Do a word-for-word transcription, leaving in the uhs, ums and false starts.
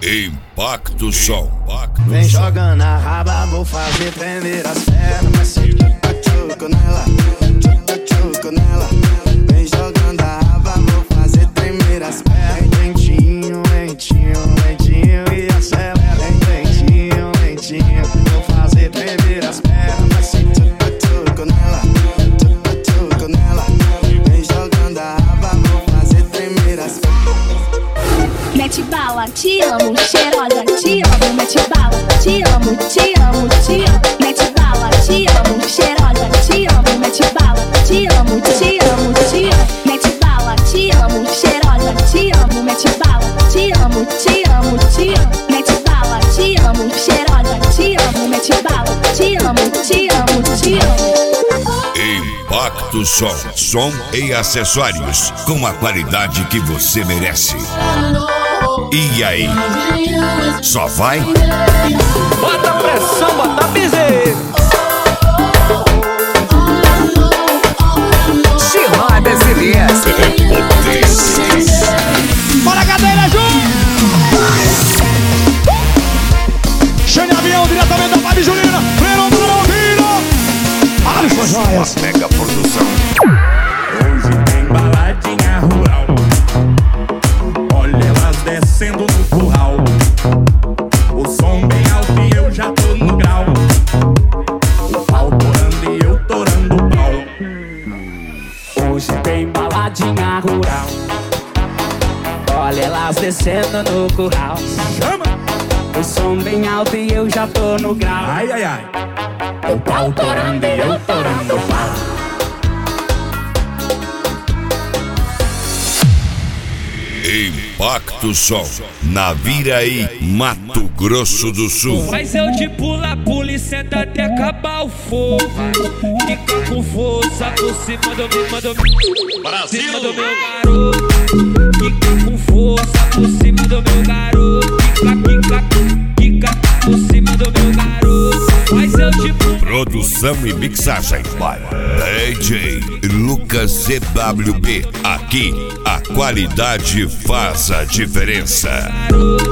Impacto Som. Vem jogando a raba, vou fazer tremer as pernas. Mas se tchuco nela, tchuco nela. Vem jogando a raba, vou fazer tremer as pernas. Lentinho, lentinho, lentinho e acelera. Lentinho, lentinho, vou fazer tremer as pernas. Mas se tchuco nela, tchuco nela. Vem jogando a raba, vou fazer tremer as pernas. Mete bala, te amo, cheirosa, te amo. Mete bala, te amo, te amo, te amo. Mete bala, te amo, cheirosa, te amo. Mete bala, te amo, te amo, te amo. Mete bala, te amo, cheirosa, te amo. Mete bala, te amo, te amo, te amo. Mete bala, te amo, cheirosa, te amo. Mete bala, te amo, te amo, te amo. Impacto Som. Som e acessórios com a qualidade que você merece. E aí? Só vai? Bota pressão, bota piseiro. Chiló da S B S. Bora, cadeira, Ju! Xande Avião, diretamente da Fábio Julina. Freirão do Novinho. Alisson Joias. Mega produção. Hoje tem baladinha rural. Olha elas descendo no curral. O som bem alto e eu já tô no grau. O pau torando e eu torando o pau. Hoje tem baladinha rural. Olha elas descendo no curral. Chama! O som bem alto e eu já tô no grau. Ai, ai, ai. O pau torando e eu torando o pau. Impacto Som. Na Viraí, Mato Grosso do Sul. Mas eu de pula, pula e senta até acabar o fogo. Fica com força por cima do meu, manda por cima do meu garoto. Fica com força por cima do meu garoto. Fica, fica, fica por cima do meu garoto. Mas eu de pula. Produção e mixagem D J Lucas C W B. Aqui a qualidade faz a diferença.